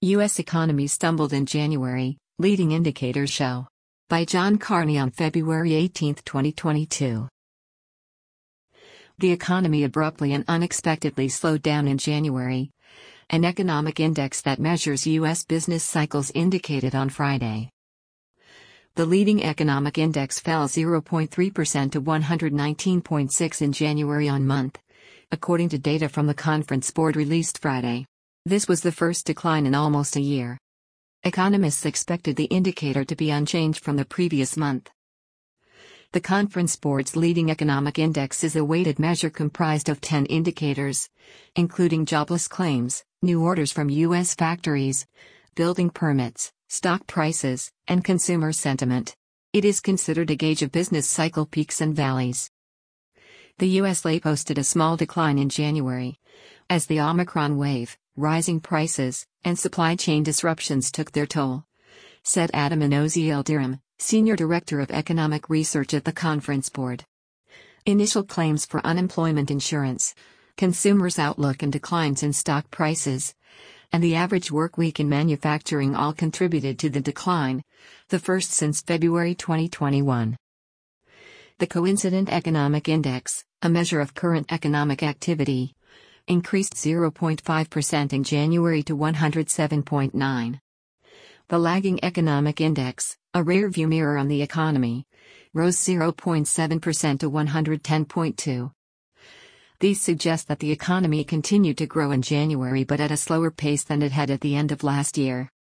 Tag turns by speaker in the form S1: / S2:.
S1: U.S. economy stumbled in January, leading indicators show. By John Carney on February 18, 2022. The economy abruptly and unexpectedly slowed down in January. An economic index that measures U.S. business cycles indicated on Friday. The leading economic index fell 0.3% to 119.6 in January on month, according to data from the Conference Board released Friday. This was the first decline in almost a year. Economists expected the indicator to be unchanged from the previous month. The Conference Board's leading economic index is a weighted measure comprised of 10 indicators, including jobless claims, new orders from U.S. factories, building permits, stock prices, and consumer sentiment. It is considered a gauge of business cycle peaks and valleys. The U.S. LA posted a small decline in January, as the Omicron wave, rising prices, and supply chain disruptions took their toll, said Adam Enozi-Eldirim, Senior Director of Economic Research at the Conference Board. Initial claims for unemployment insurance, consumers' outlook and declines in stock prices, and the average work week in manufacturing all contributed to the decline, the first since February 2021. The Coincident Economic Index, a measure of current economic activity, increased 0.5% in January to 107.9. The Lagging Economic Index, a rearview mirror on the economy, rose 0.7% to 110.2. These suggest that the economy continued to grow in January but at a slower pace than it had at the end of last year.